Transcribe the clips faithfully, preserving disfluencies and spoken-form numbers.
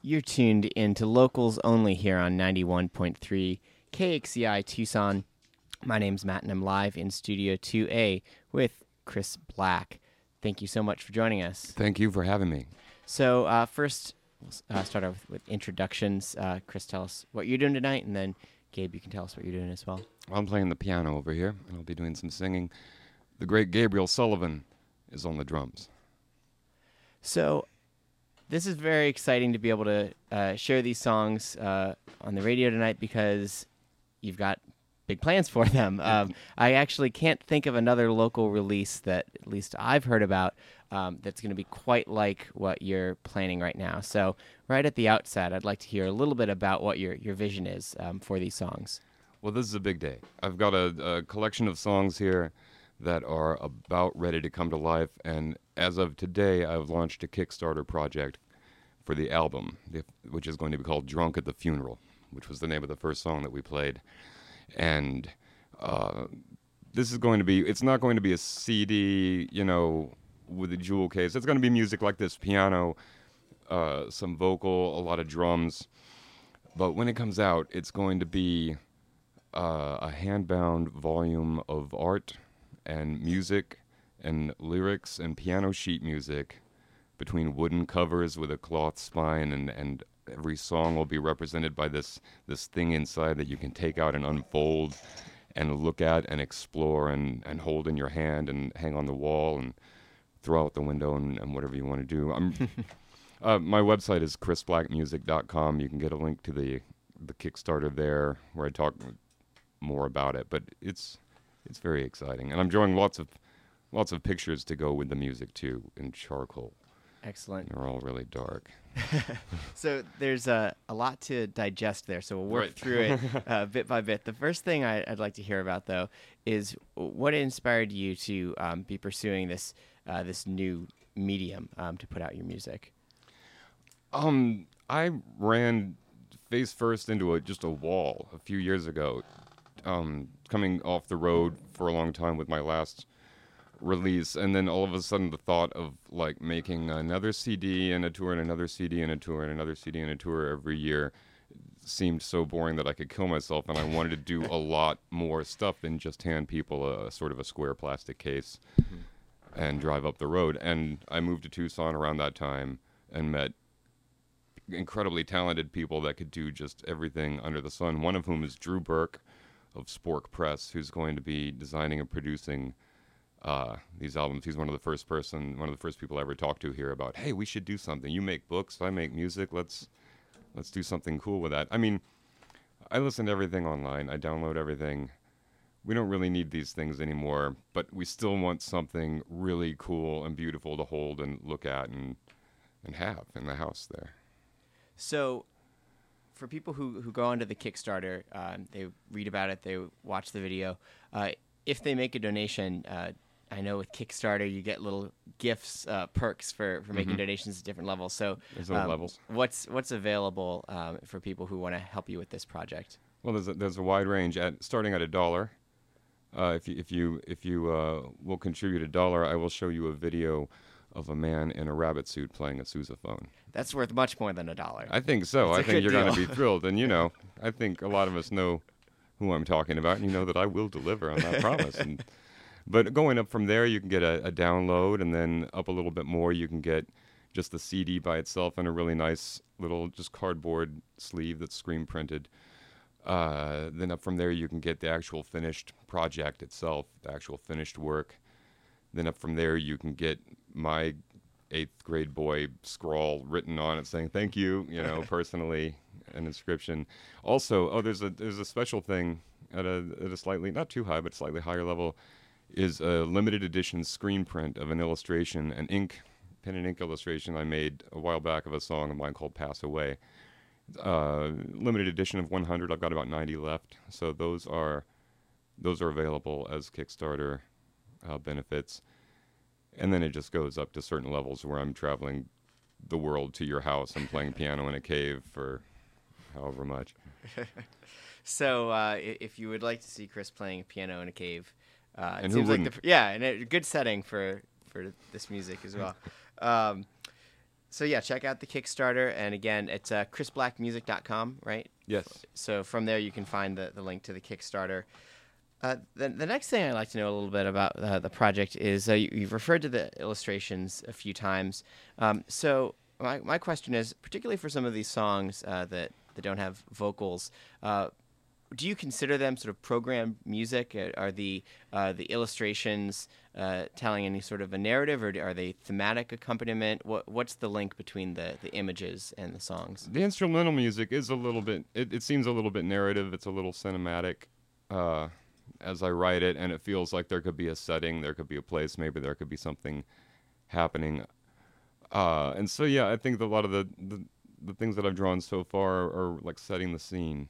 You're tuned into Locals Only here on ninety-one point three K X C I Tucson. My name's Matt, and I'm live in Studio two A with Chris Black. Thank you so much for joining us. Thank you for having me. So uh, first, we'll uh, start off with, with introductions. Uh, Chris, tell us what you're doing tonight, and then Gabe, you can tell us what you're doing as well. I'm playing the piano over here, and I'll be doing some singing. The great Gabriel Sullivan is on the drums. So this is very exciting to be able to uh, share these songs uh, on the radio tonight because you've got big plans for them. Um, I actually can't think of another local release that at least I've heard about um, that's going to be quite like what you're planning right now. So right at the outset, I'd like to hear a little bit about what your, your vision is um, for these songs. Well, this is a big day. I've got a, a collection of songs here that are about ready to come to life, and as of today, I've launched a Kickstarter project for the album, which is going to be called Drunk at the Funeral, which was the name of the first song that we played. And uh, this is going to be, it's not going to be a C D, you know, with a jewel case. It's going to be music like this, piano, uh, some vocal, a lot of drums. But when it comes out, it's going to be uh, a hand-bound volume of art and music and lyrics and piano sheet music between wooden covers with a cloth spine, and, and every song will be represented by this this thing inside that you can take out and unfold and look at and explore and, and hold in your hand and hang on the wall and throw out the window and, and whatever you want to do. I'm, uh, my website is chris black music dot com. You can get a link to the, the Kickstarter there where I talk more about it, but it's it's very exciting. And I'm drawing lots of lots of pictures to go with the music too in charcoal. Excellent. They're all really dark. So there's a, a lot to digest there, so we'll work Right. through it uh, bit by bit. The first thing I, I'd like to hear about, though, is what inspired you to um, be pursuing this uh, this new medium um, to put out your music? Um, I ran face first into a just a wall a few years ago, um, coming off the road for a long time with my last release, and then all of a sudden the thought of like making another C D and a tour and another C D and a tour and another C D and a tour every year seemed so boring that I could kill myself, and I wanted to do a lot more stuff than just hand people a, a sort of a square plastic case mm-hmm. and drive up the road. And I moved to Tucson around that time and met incredibly talented people that could do just everything under the sun, one of whom is Drew Burke of Spork Press, who's going to be designing and producing Uh, these albums. He's one of the first person, one of the first people I ever talked to here about, hey, we should do something. You make books, I make music. Let's let's do something cool with that. I mean, I listen to everything online. I download everything. We don't really need these things anymore, but we still want something really cool and beautiful to hold and look at and and have in the house there. So for people who, who go onto the Kickstarter, uh, they read about it, they watch the video. Uh, if they make a donation, uh, I know with Kickstarter you get little gifts, uh, perks for, for making Mm-hmm. donations at different levels. So There's no um, levels. What's what's available um, for people who want to help you with this project? Well, there's a, there's a wide range at starting at a dollar. Uh, if you if you if you uh, will contribute a dollar, I will show you a video of a man in a rabbit suit playing a sousaphone. That's worth much more than a dollar. I think so. It's a I think good you're going to deal. be thrilled, and you know, I think a lot of us know who I'm talking about, and you know that I will deliver on that promise. And but going up from there, you can get a, a download, and then up a little bit more, you can get just the C D by itself and a really nice little just cardboard sleeve that's screen printed. Uh, then up from there, you can get the actual finished project itself, the actual finished work. Then up from there, you can get my eighth grade boy scrawl written on it saying thank you, you know, personally, an inscription. Also, oh, there's a there's a special thing at a at a slightly not too high but slightly higher level, is a limited edition screen print of an illustration, an ink pen and ink illustration I made a while back of a song of mine called Pass Away. Uh, limited edition of one hundred. I've got about ninety left, so those are those are available as Kickstarter uh, benefits. And then it just goes up to certain levels where I'm traveling the world to your house and playing piano in a cave for however much. So uh, if you would like to see Chris playing piano in a cave, uh, it And who seems like the wouldn't? yeah, and a good setting for, for this music as well. um, So yeah, check out the Kickstarter, and again, it's uh, chris black music dot com, right? Yes. So from there, you can find the, the link to the Kickstarter. Uh, the, the next thing I'd like to know a little bit about uh, the project is uh, you, you've referred to the illustrations a few times. Um, so my, my question is, particularly for some of these songs uh, that, that don't have vocals, uh, do you consider them sort of programmed music? Uh, Are the uh, the illustrations uh, telling any sort of a narrative, or are they thematic accompaniment? What What's the link between the, the images and the songs? The instrumental music is a little bit, it, it seems a little bit narrative. It's a little cinematic uh, as I write it, and it feels like there could be a setting, there could be a place, maybe there could be something happening. Uh, and so, yeah, I think a lot of the, the, the things that I've drawn so far are like setting the scene.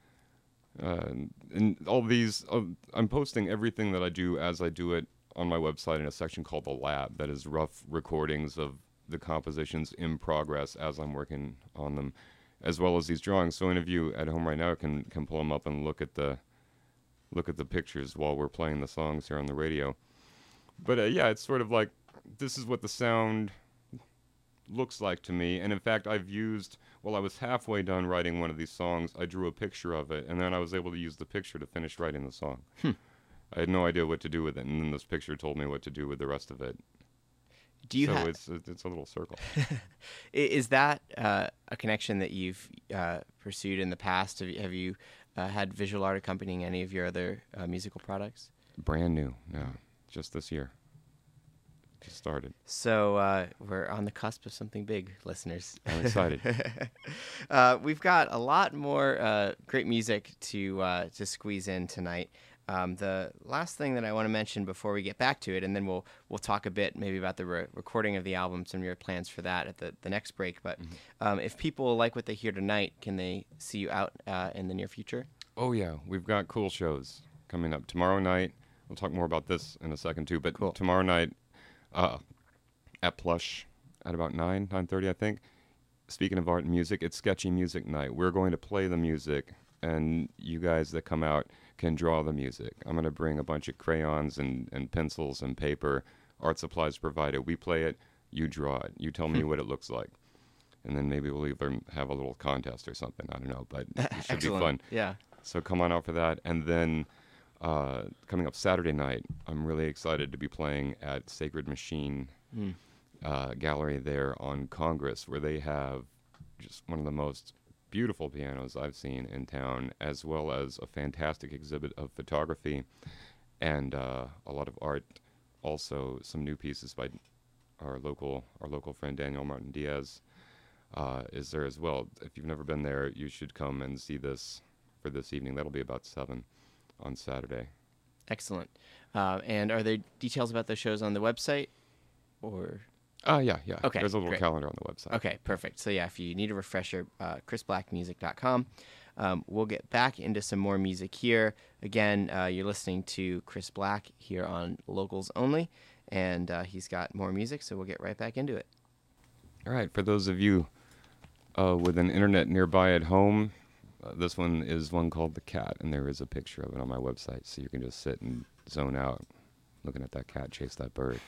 Uh, and all these, uh, I'm posting everything that I do as I do it on my website in a section called The Lab, that is rough recordings of the compositions in progress as I'm working on them, as well as these drawings. So any of you at home right now can can pull them up and look at the look at the pictures while we're playing the songs here on the radio. But uh, yeah, it's sort of like, this is what the sound looks like to me. And in fact, I've used, while I was halfway done writing one of these songs, I drew a picture of it, and then I was able to use the picture to finish writing the song. Hmm. I had no idea what to do with it, and then this picture told me what to do with the rest of it. Do you so ha- it's it's a little circle. I- Is that uh, a connection that you've uh, pursued in the past? Have you, have you uh, had visual art accompanying any of your other uh, musical products? Brand new, no, just this year. Just started. So uh, we're on the cusp of something big, listeners. I'm excited. uh, we've got a lot more uh, great music to uh, to squeeze in tonight. Um, the last thing that I want to mention before we get back to it, and then we'll we'll talk a bit maybe about the re- recording of the album, some of your plans for that at the, the next break. But Mm-hmm. um, if people like what they hear tonight, can they see you out uh, in the near future? Oh yeah, we've got cool shows coming up tomorrow night. We'll talk more about this in a second too. But Cool. tomorrow night, uh, at Plush at about nine nine thirty, I think. Speaking of art and music, it's Sketchy Music Night. We're going to play the music, and you guys that come out can draw the music. I'm going to bring a bunch of crayons and, and pencils and paper, art supplies provided. We play it, you draw it. You tell me what it looks like. And then maybe we'll even have a little contest or something. I don't know, but it should be fun. Yeah. So come on out for that. And then uh, coming up Saturday night, I'm really excited to be playing at Sacred Machine Mm. uh, Gallery there on Congress, where they have just one of the most beautiful pianos I've seen in town, as well as a fantastic exhibit of photography and uh, a lot of art. Also, some new pieces by our local our local friend Daniel Martin Diaz uh, is there as well. If you've never been there, you should come and see this for this evening. That'll be about seven on Saturday. Excellent. Uh, and are there details about those shows on the website, or? Uh, yeah, yeah. Okay, There's a little great. calendar on the website. Okay, perfect. So yeah, if you need a refresher, uh, chris black music dot com. Um, we'll get back into some more music here. Again, uh, you're listening to Chris Black here on Locals Only, and uh, he's got more music, so we'll get right back into it. All right, for those of you uh, with an internet nearby at home, uh, this one is one called The Cat, and there is a picture of it on my website, so you can just sit and zone out looking at that cat chase that bird.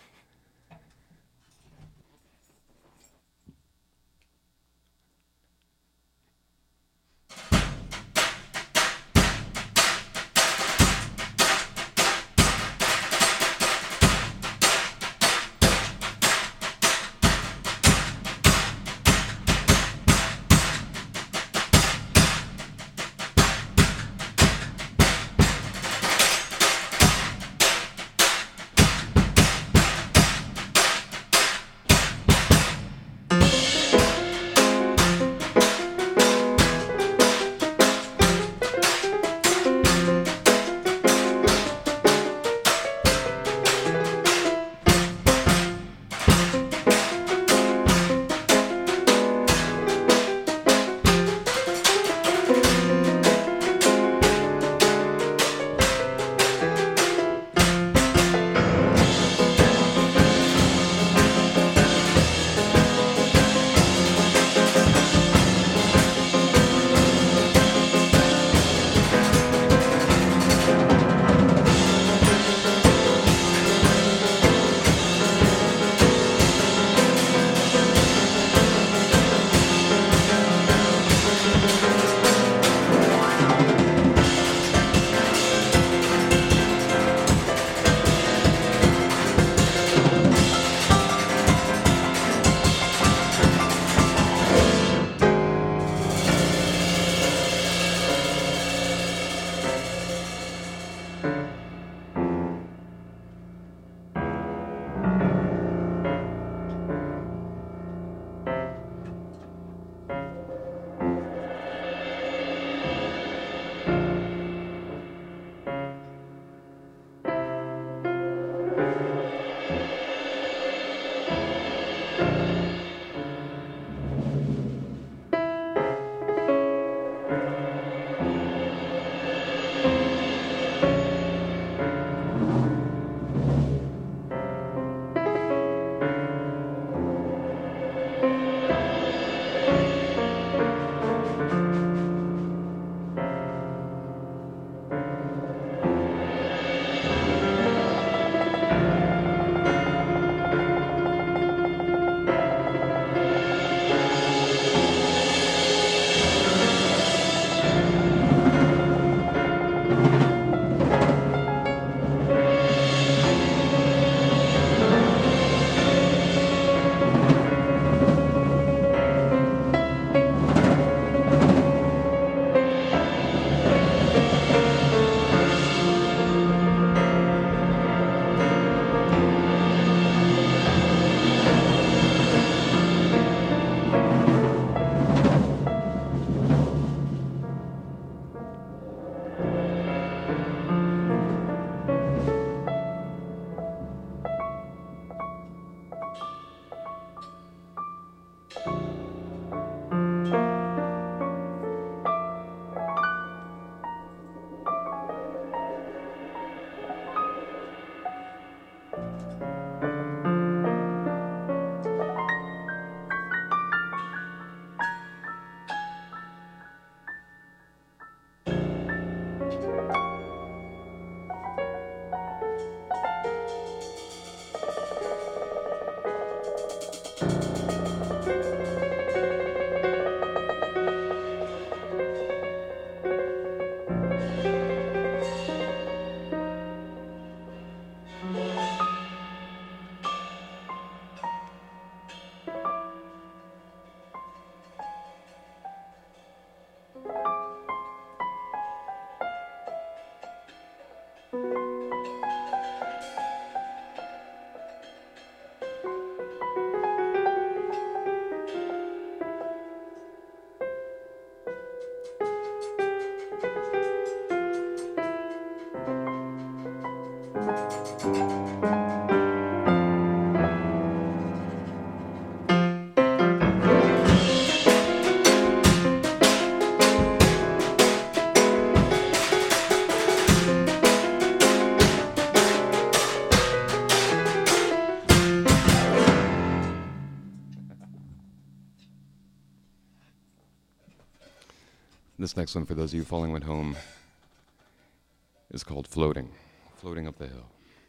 This next one, for those of you following at home, is called Floating. Floating up the hill.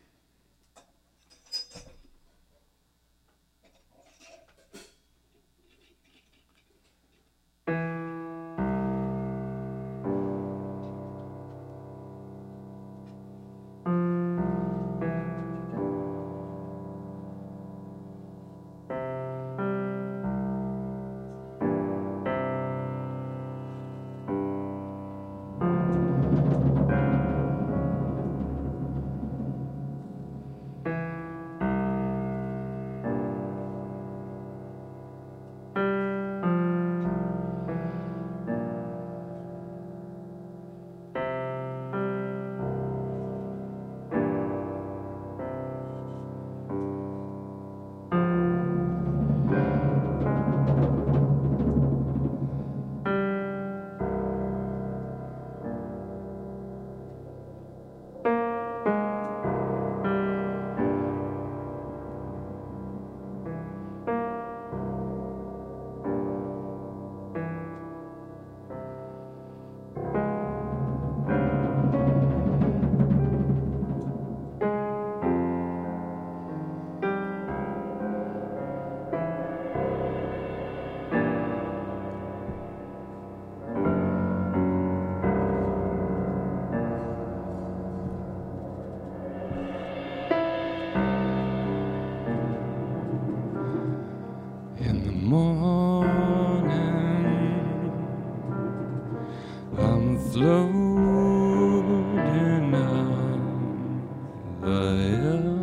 Floating up the hill,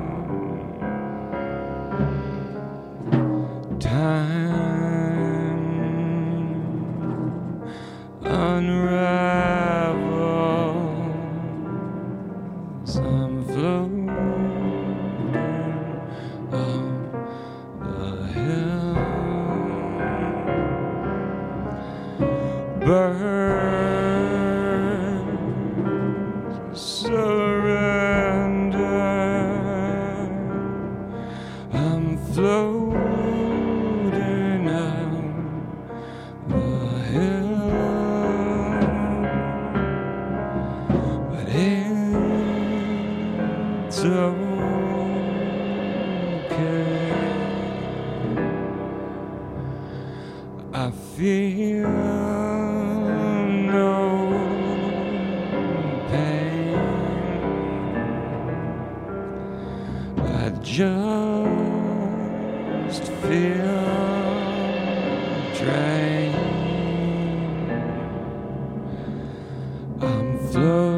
time unravels. I'm floating up the hill. Birds surrender. I'm floating up the hill, but it's okay. I feel no pain. I just feel drained. I'm floating.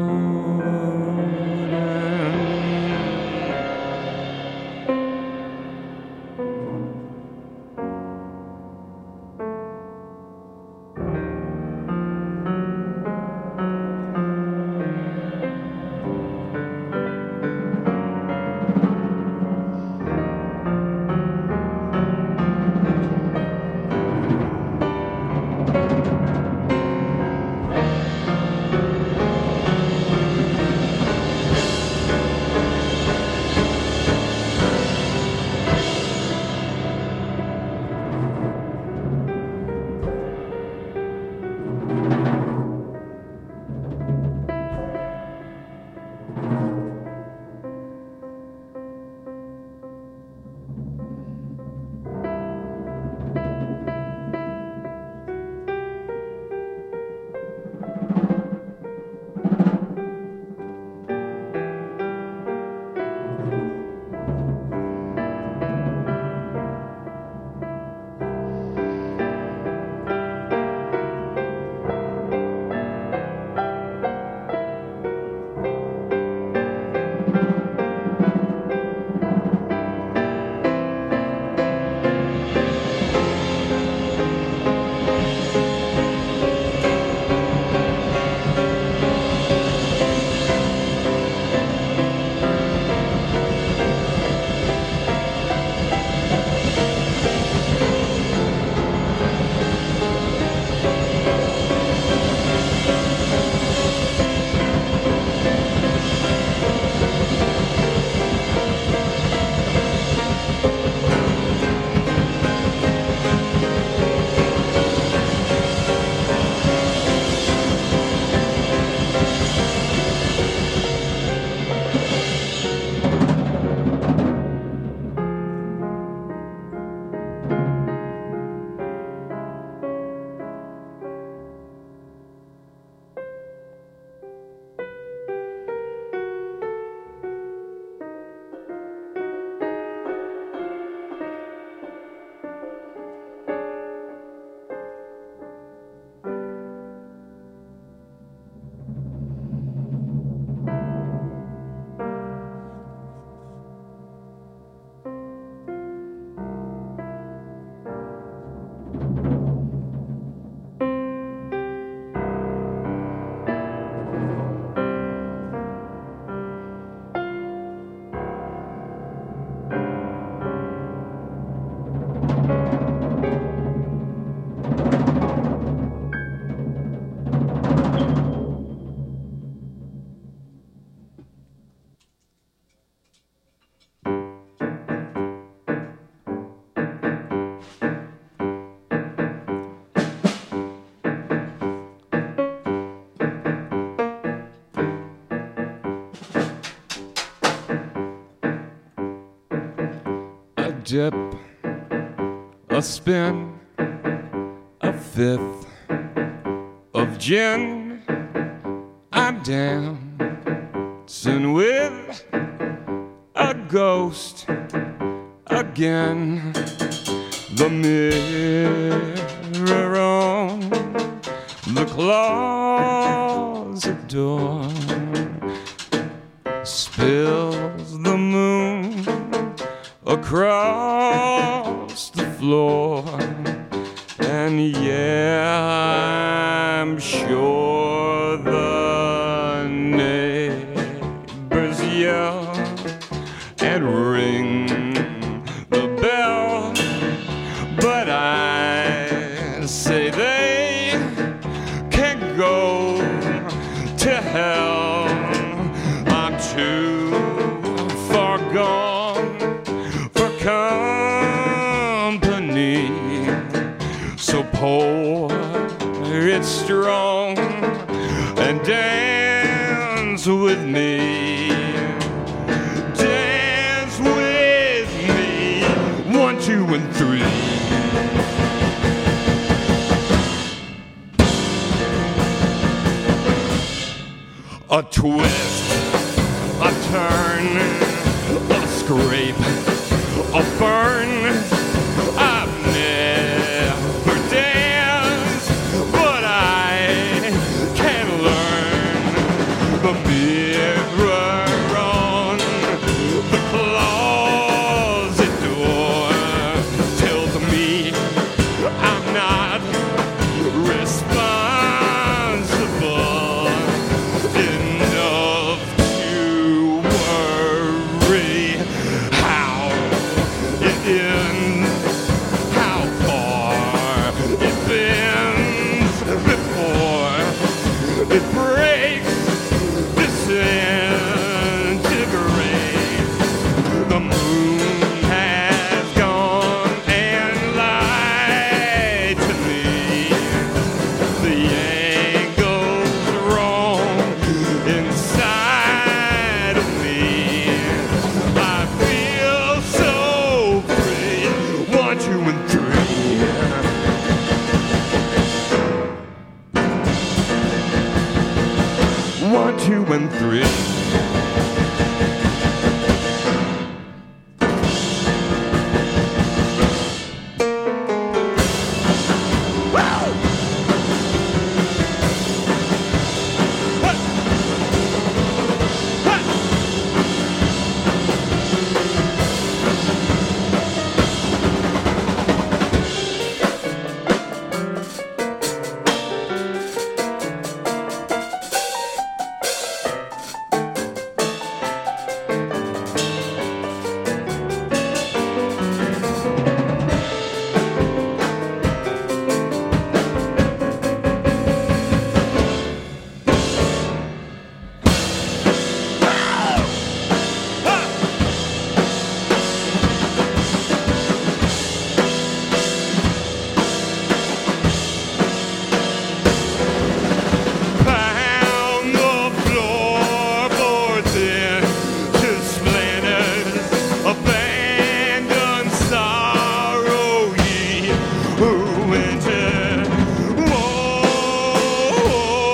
dip, a spin, a fifth of gin. I'm dancing with a ghost again. The mirror on the closet door spills the moon across the floor. And yeah, I'm sure the neighbors yell and ring the bell, but I say they can go to hell. I'm too far gone for company, so pour it strong and dance with me. Dance with me, one, two, and three. A twist, a turn, a scrape, a burn. I've never danced, but I can learn. The mirror on the closet door tells me I'm not responsible enough to worry how it ends, how far it bends before it breaks, disintegrates. The moon has gone and lied to me. The angle's wrong inside of me. I feel so free. One, two, and three. One, two, and three. Pound the floorboards into splinters, abandon sorrow, ye who entered. Whoa,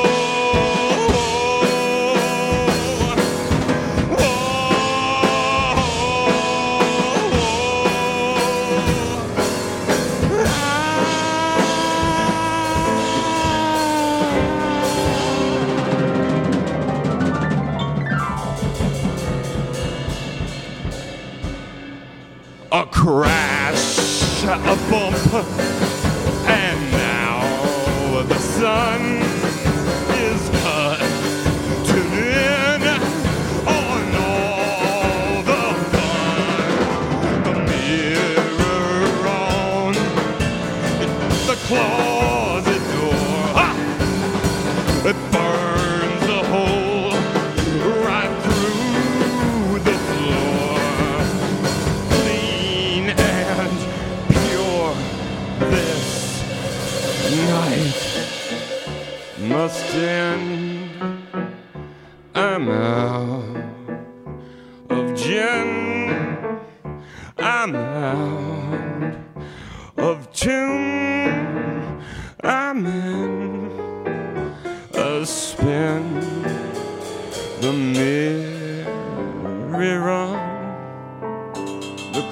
a crash, a bump, and now the sun is cut to end on all the fun. The mirror on the closet door, ha! It burns a hole right through the floor. Clean and pure this night must end. I'm out of gin. I I'm out of tune. I'm in a spin. The mirror on the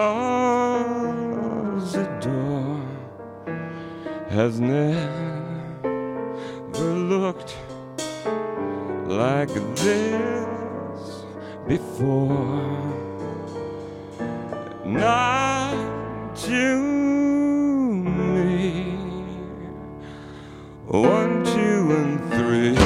closet door has never looked like this before. Not to me. One, two, and three.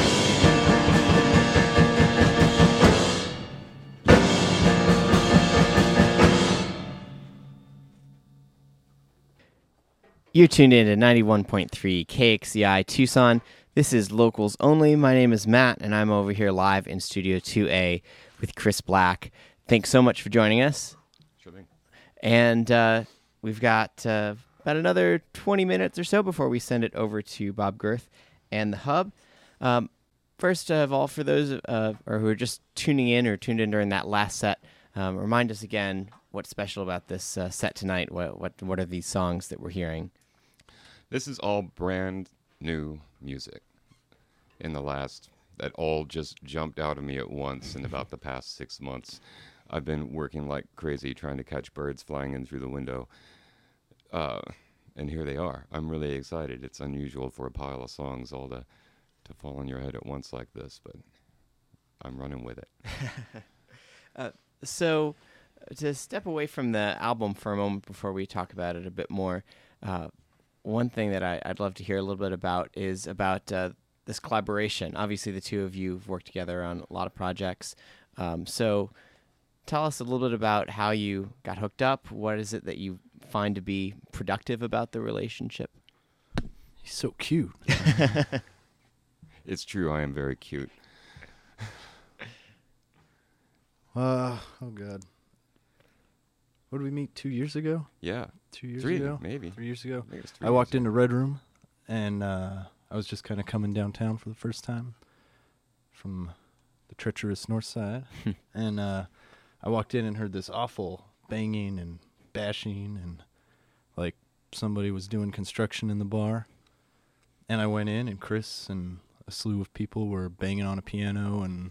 You're tuned in to ninety-one point three K X C I Tucson. This is Locals Only. My name is Matt, and I'm over here live in Studio two A with Chris Black. Thanks so much for joining us. Sure thing. And uh, we've got uh, about another twenty minutes or so before we send it over to Bob Girth and the Hub. Um, first of all, for those uh, or who are just tuning in or tuned in during that last set, um, remind us again what's special about this uh, set tonight. What, what what are these songs that we're hearing? This is all brand new music in the last, that all just jumped out of me at once in about the past six months. I've been working like crazy trying to catch birds flying in through the window. Uh, and here they are. I'm really excited. It's unusual for a pile of songs all to, to fall on your head at once like this, but I'm running with it. uh, so to step away from the album for a moment before we talk about it a bit more, uh, one thing that I, I'd love to hear a little bit about is about uh, this collaboration. Obviously, the two of you have worked together on a lot of projects. Um, so tell us a little bit about how you got hooked up. What is it that you find to be productive about the relationship? He's so cute. It's true, I am very cute. Uh, oh, God. What did we meet, two years ago? Yeah. Two years Three, ago? maybe. Three years ago. I think it's three I walked years into Red Room, and uh, I was just kind of coming downtown for the first time from the treacherous north side. and uh, I walked in and heard this awful banging and bashing, and like somebody was doing construction in the bar. And I went in, and Chris and a slew of people were banging on a piano and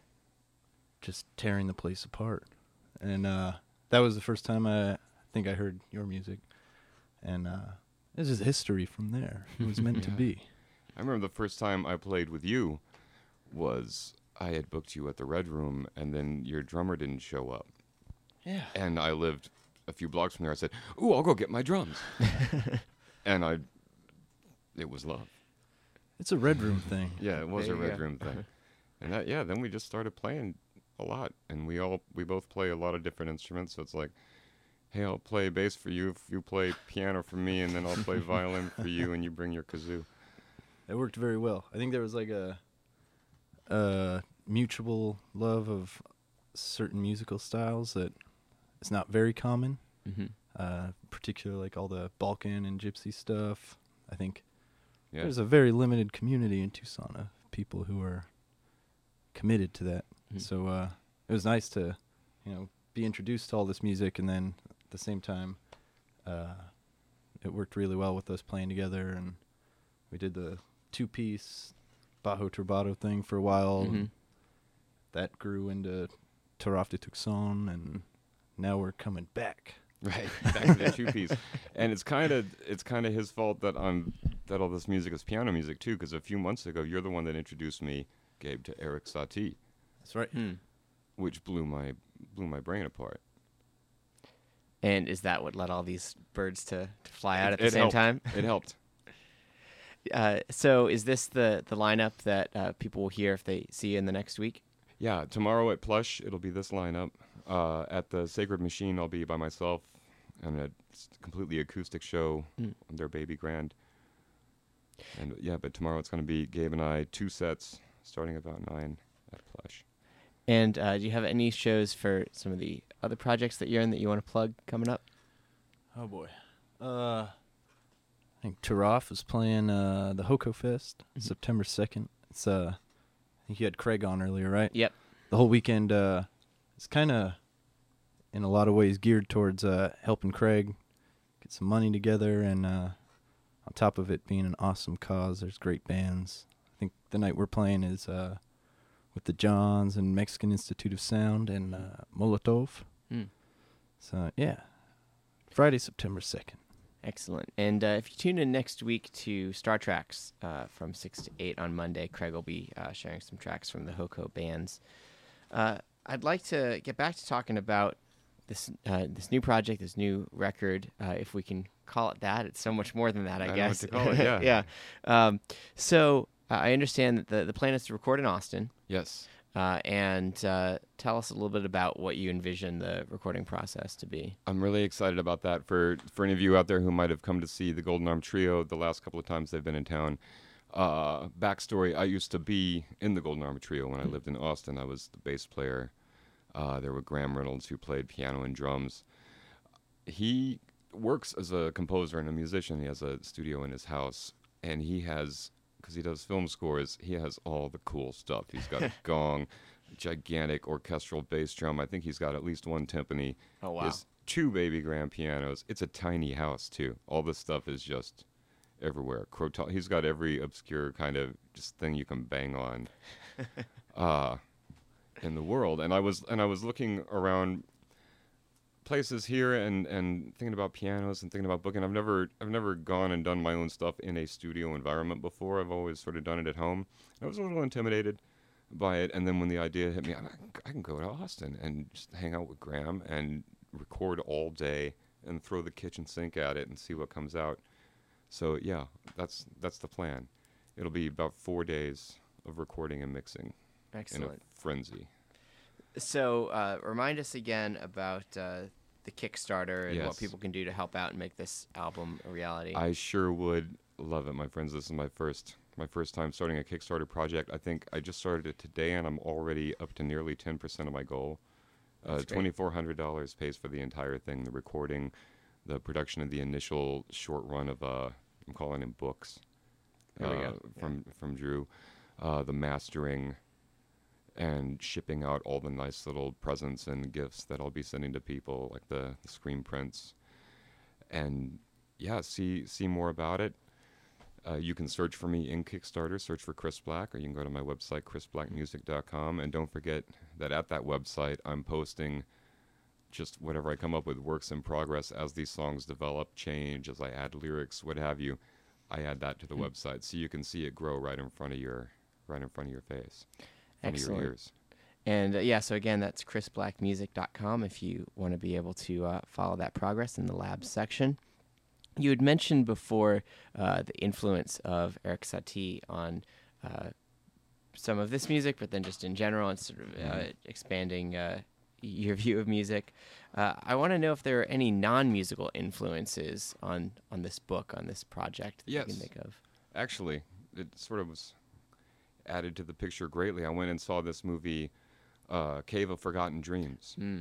just tearing the place apart. And uh, that was the first time I think I heard your music. And uh, it was just history from there. It was meant to be. I remember the first time I played with you was I had booked you at the Red Room, and then your drummer didn't show up. Yeah. And I lived a few blocks from there. I said, ooh, I'll go get my drums. And I, it was love. It's a Red Room thing. Yeah, it was There a you Red go. Room thing. And that, yeah, then we just started playing a lot. And we all, we both play a lot of different instruments. So it's like, hey, I'll play bass for you if you play piano for me, and then I'll play violin for you, and you bring your kazoo. It worked very well. I think there was like a, a mutual love of certain musical styles that is not very common. Mm-hmm. Uh, particularly like all the Balkan and Gypsy stuff. I think Yeah. there's a very limited community in Tucson of people who are committed to that. Mhm. So uh, it was nice to, you know, be introduced to all this music, and then at the same time, uh, it worked really well with us playing together, and we did the two-piece Bajo Turbado thing for a while. Mhm. And that grew into Taraf de Tucson, and now we're coming back. Right, back to the two piece, and it's kind of it's kind of his fault that I'm that all this music is piano music too. Because a few months ago, you're the one that introduced me, Gabe, to Eric Satie, That's right. Hmm. which blew my blew my brain apart. And is that what led all these birds to, to fly out It- at the it same helped. time? It helped. Uh, so is this the, the lineup that uh, people will hear if they see you in the next week? Yeah, tomorrow at Plush, it'll be this lineup. Uh, at the Sacred Machine, I'll be by myself, and a s- completely acoustic show Mm. on their Baby Grand. And yeah, but tomorrow it's going to be Gabe and I, two sets, starting about nine at Plush. And uh, do you have any shows for some of the other projects that you're in that you want to plug coming up? Oh boy. Uh, I think Taraf is playing uh, the Hoko Fest Mhm. September second. It's uh, I think you had Craig on earlier, right? Yep. The whole weekend. Uh, it's kind of in a lot of ways geared towards uh, helping Craig get some money together, and uh, on top of it being an awesome cause, there's great bands. I think the night we're playing is uh, with the Johns and Mexican Institute of Sound and uh, Molotov. Hmm. So, yeah, Friday, September second. Excellent. And uh, if you tune in next week to Star Tracks uh, from six to eight on Monday, Craig will be uh, sharing some tracks from the Hoko bands. Uh, I'd like to get back to talking about this uh, this new project, this new record, uh, if we can call it that. It's so much more than that, I, I know guess. what to call it, yeah. yeah. Um, so uh, I understand that the, the plan is to record in Austin. Yes. Uh, and uh, tell us a little bit about what you envision the recording process to be. I'm really excited about that. For for any of you out there who might have come to see the Golden Arm Trio the last couple of times they've been in town, uh, backstory, I used to be in the Golden Arm Trio when I lived in Austin. I was the bass player. Uh, there were Graham Reynolds, who played piano and drums. He works as a composer and a musician. He has a studio in his house, and he has... because he does film scores, he has all the cool stuff. He's got a gong, gigantic orchestral bass drum. I think he's got at least one timpani. Oh, wow. He has two baby grand pianos. It's a tiny house, too. All this stuff is just everywhere. Crotal- he's got every obscure kind of just thing you can bang on uh, in the world. And I was and I was looking around places here and, and thinking about pianos and thinking about booking. I've never I've never gone and done my own stuff in a studio environment before. I've always sort of done it at home. I was a little intimidated by it, and then when the idea hit me, I, I can go to Austin and just hang out with Graham and record all day and throw the kitchen sink at it and see what comes out. So yeah, that's that's the plan. It'll be about four days of recording and mixing. Excellent. In a frenzy. So uh, remind us again about uh, the Kickstarter and Yes. what people can do to help out and make this album a reality. I sure would love it, my friends. This is my first my first time starting a Kickstarter project. I think I just started it today, and I'm already up to nearly ten percent of my goal. Uh, That's great. twenty-four hundred dollars pays for the entire thing, the recording, the production of the initial short run of, uh, I'm calling him books, There we uh, go. from, from Drew, uh, the mastering, and shipping out all the nice little presents and gifts that I'll be sending to people, like the, the screen prints. And yeah, see see more about it. Uh, you can search for me in Kickstarter, search for Chris Black, or you can go to my website, chris black music dot com. And don't forget that at that website, I'm posting just whatever I come up with, works in progress as these songs develop, change, as I add lyrics, what have you. I add that to the Hmm. website, so you can see it grow right in front of your, right in front of your face, in front of Excellent. your ears. And uh, yeah, so again, that's chris black music dot com if you want to be able to uh, follow that progress in the labs section. You had mentioned before uh, the influence of Eric Satie on uh, some of this music, but then just in general and sort of uh, Mhm. expanding uh, your view of music. Uh, I want to know if there are any non-musical influences on, on this book, on this project that you Yes. can think of. Actually, it sort of was added to the picture greatly. I went and saw this movie, uh, Cave of Forgotten Dreams, Mm.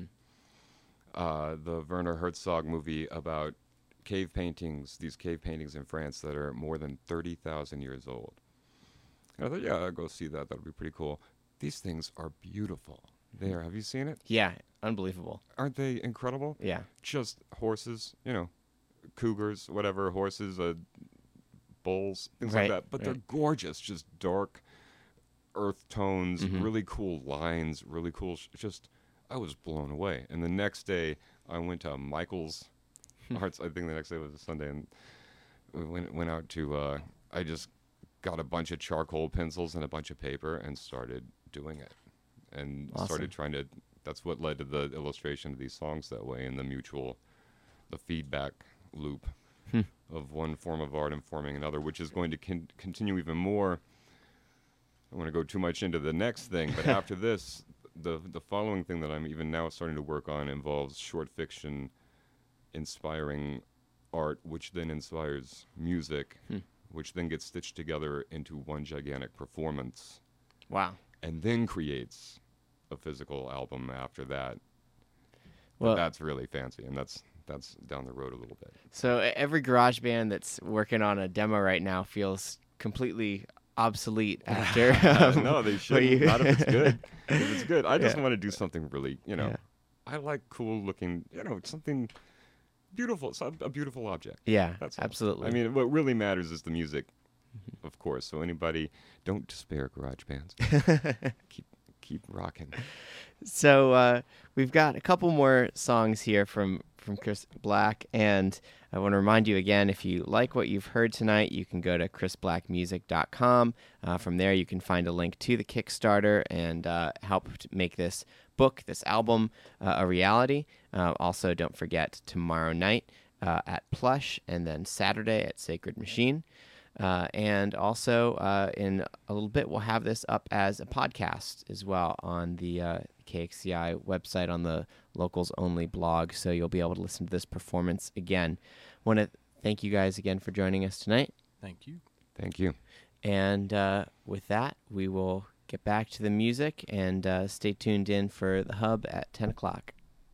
uh, the Werner Herzog movie about cave paintings, these cave paintings in France that are more than thirty thousand years old. And I thought, yeah, I'll go see that. That'll be pretty cool. These things are beautiful. There, have you seen it? Yeah, unbelievable. Aren't they incredible? Yeah. Just horses, you know, cougars, whatever, horses, uh, bulls, things Right, like that. But they're right. gorgeous, just dark earth tones, Mhm. really cool lines, really cool. Sh- just, I was blown away. And the next day, I went to Michael's Arts. I think the next day was a Sunday, and we went went out to. Uh, I just got a bunch of charcoal pencils and a bunch of paper and started doing it, and Awesome. started trying to. That's what led to the illustration of these songs that way, and the mutual, the feedback loop Hmm. of one form of art informing another, which is going to con- continue even more. I don't want to go too much into the next thing, but after this, the the following thing that I'm even now starting to work on involves short fiction inspiring art, which then inspires music, Hmm. which then gets stitched together into one gigantic performance, Wow. and then creates a physical album after that. Well, But that's really fancy, and that's that's down the road a little bit. so e- every garage band that's working on a demo right now feels completely obsolete after. um, no, they what shouldn't. you- Not if it's good. If it's good, I just Yeah. want to do something really, you know, Yeah. I like cool looking, you know, something beautiful, so- a beautiful object. Yeah, That's all. absolutely. I mean, what really matters is the music, of course. So anybody, don't despair, garage bands. keep keep rocking. So uh, we've got a couple more songs here from, from Chris Black, and I want to remind you again, if you like what you've heard tonight, you can go to chris black music dot com. Uh, from there, you can find a link to the Kickstarter and uh, help to make this book, this album, uh, a reality. Uh, also, don't forget tomorrow night uh, at Plush, and then Saturday at Sacred Machine. Uh, and also, uh, in a little bit, we'll have this up as a podcast as well on the uh, K X C I website, on the Locals Only blog, so you'll be able to listen to this performance again. Want to thank you guys again for joining us tonight. Thank you. Thank you. And uh, with that, we will get back to the music, and uh, stay tuned in for The Hub at ten o'clock.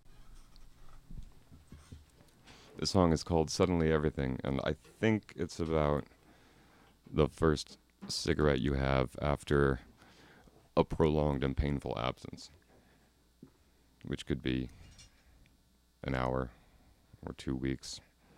The song is called Suddenly Everything, and I think it's about the first cigarette you have after a prolonged and painful absence, which could be an hour or two weeks.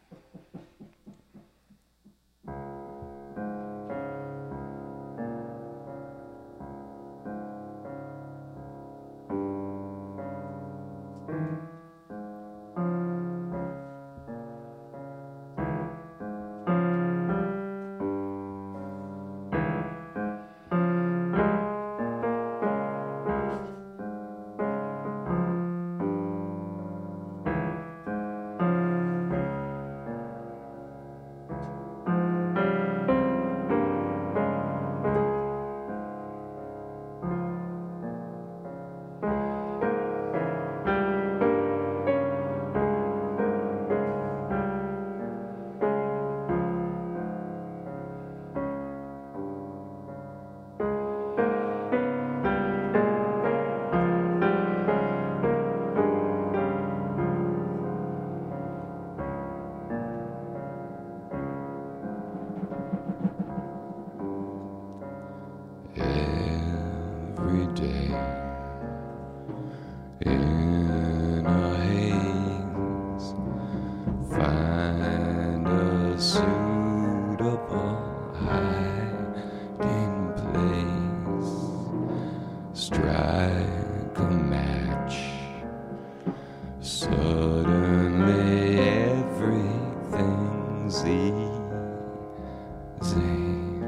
Every day in a haze, find a suitable hiding place, strike a match, suddenly everything's easy.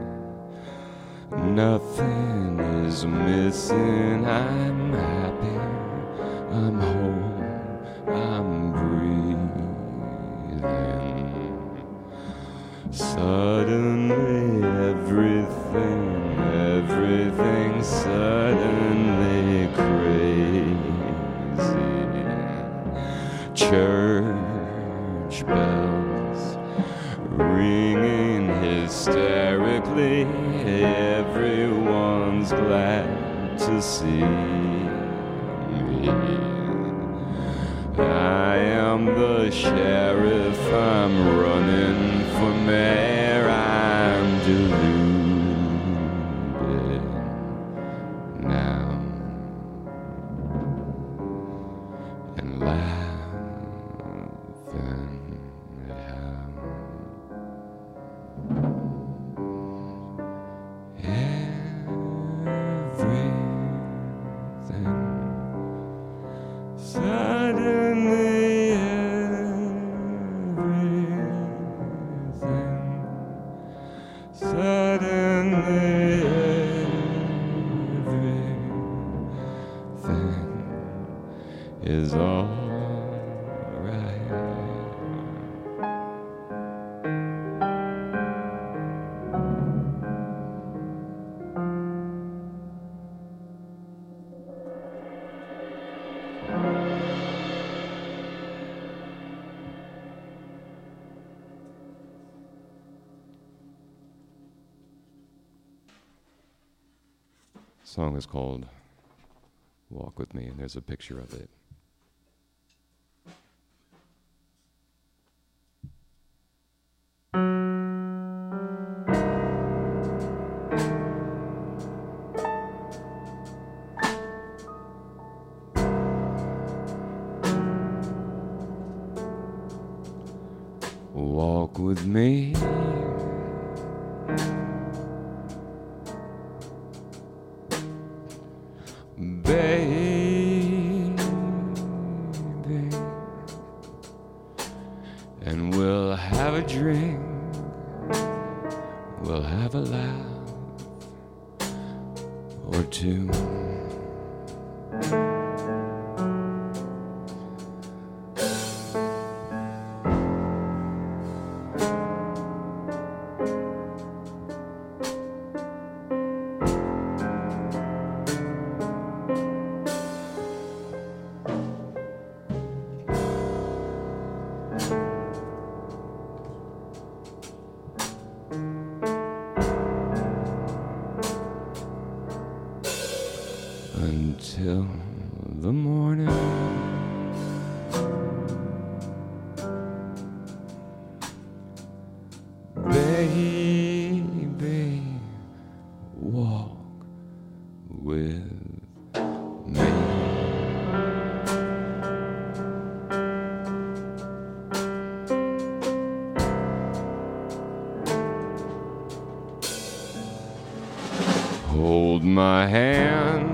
Nothing is missing, I'm happy, I'm home, I'm breathing. Suddenly everything, everything suddenly crazy. Church bells ringing hysterically, everyone's glad to see me. I am the sheriff, I'm running for mayor, I'm deluded now and laughing at how everything suddenly everything suddenly everything is all right. Song is called Walk With Me, and there's a picture of it. walk with me. Baby, and we'll have a drink, we'll have a laugh or two. Until the morning, baby, walk with me. Hold my hand,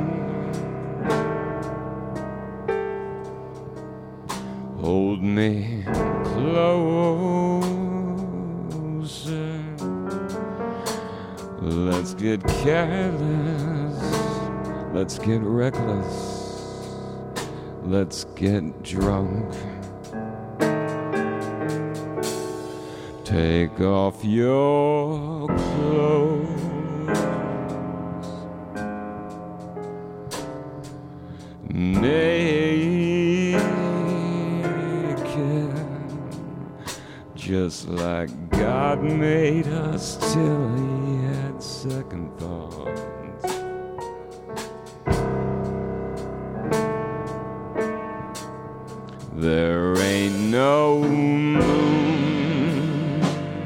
hold me closer. Let's get careless, let's get reckless, let's get drunk. Take off your clothes, naked, just like God made us till he had second thoughts. There ain't no moon,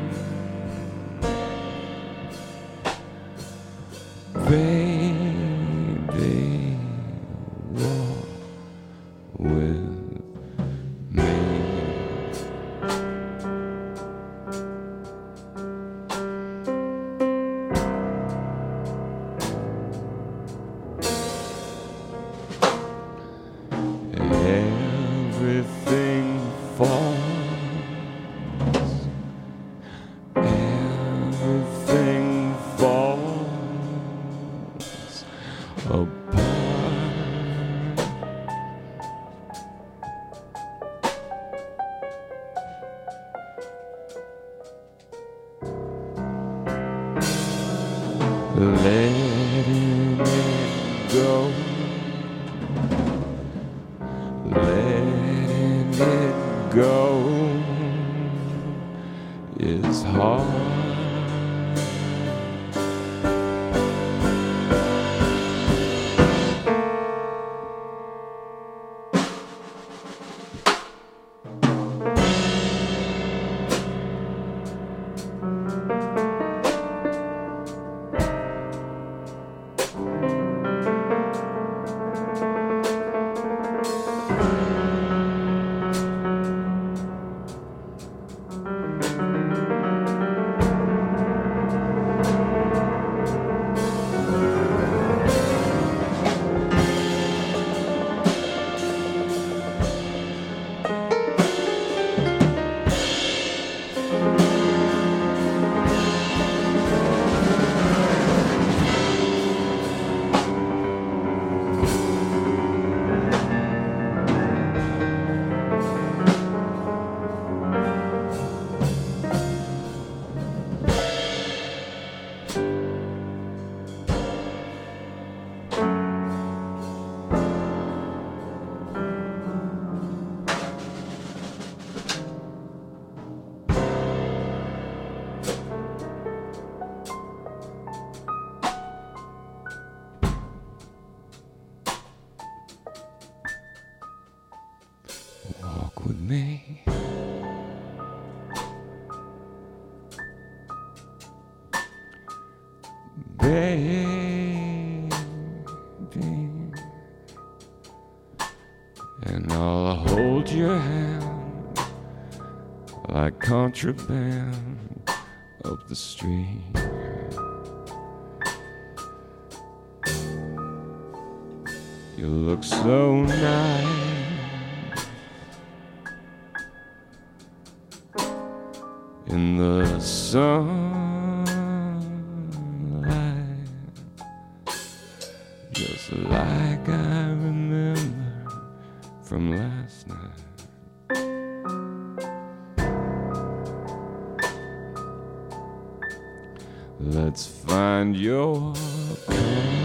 baby, walk with me. Everything falls, everything falls apart. Letting it go, letting it go is hard. Walk with me. Baby, and I'll hold your hand, like contraband up the street. You look so nice in the sunlight, just like I remember from last night. Let's find your